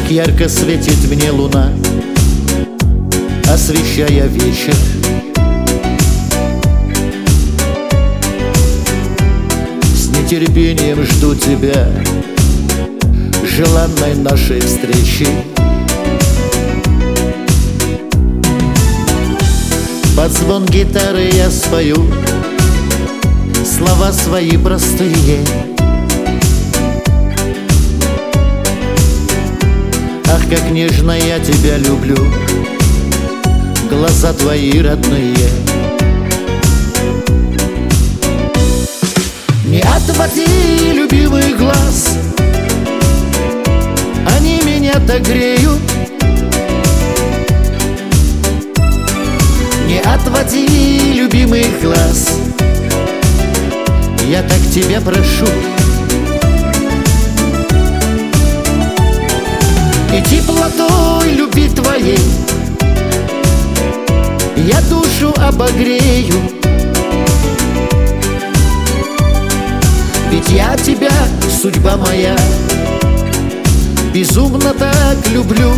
Как ярко светит мне луна, освещая вечер. С нетерпением жду тебя, желанной нашей встречи. Под звон гитары я спою слова свои простые. Ах, как нежно я тебя люблю, глаза твои родные. Не отводи, любимый глаз, они меня так греют. Не отводи, любимый глаз, я так тебя прошу. И теплотой любви твоей я душу обогрею. Ведь я тебя, судьба моя, безумно так люблю.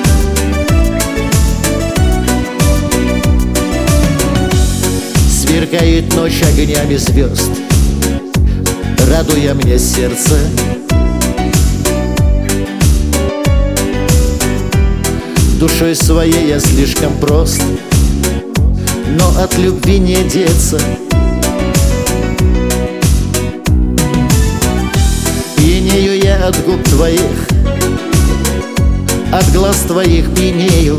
Сверкает ночь огнями звезд, радуя мне сердце. Душой своей я слишком прост, но от любви не деться. Пьянею я от губ твоих, от глаз твоих пьянею.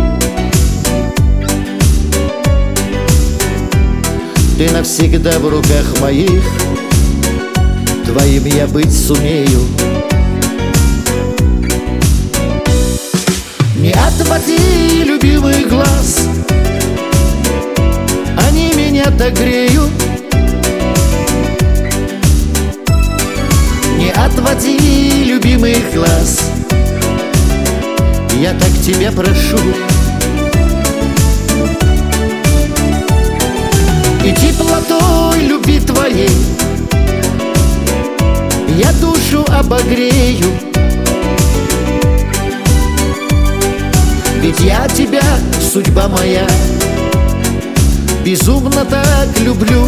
Ты навсегда в руках моих, твоим я быть сумею. Не отводи, любимый глаз, они меня так греют. Не отводи, любимый глаз, я так тебя прошу. И теплотой любви твоей я душу обогрею. Ведь я тебя, судьба моя, безумно так люблю.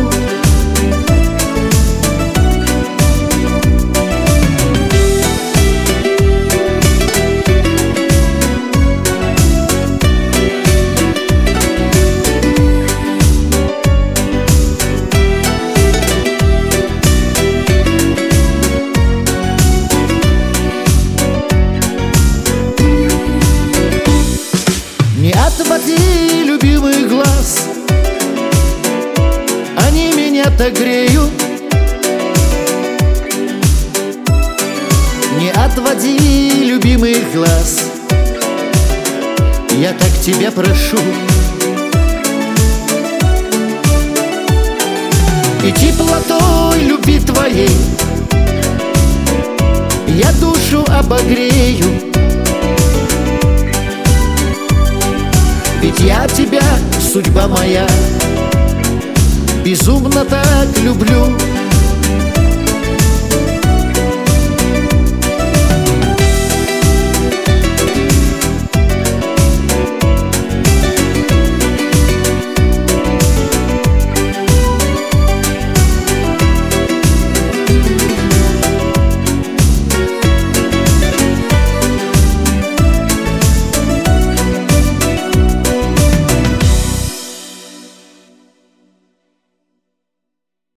Не отводи, любимый глаз, они меня так греют. Не отводи, любимый глаз, я так тебя прошу. И теплотой любви твоей я душу обогрею. Ведь я тебя, судьба моя, безумно так люблю.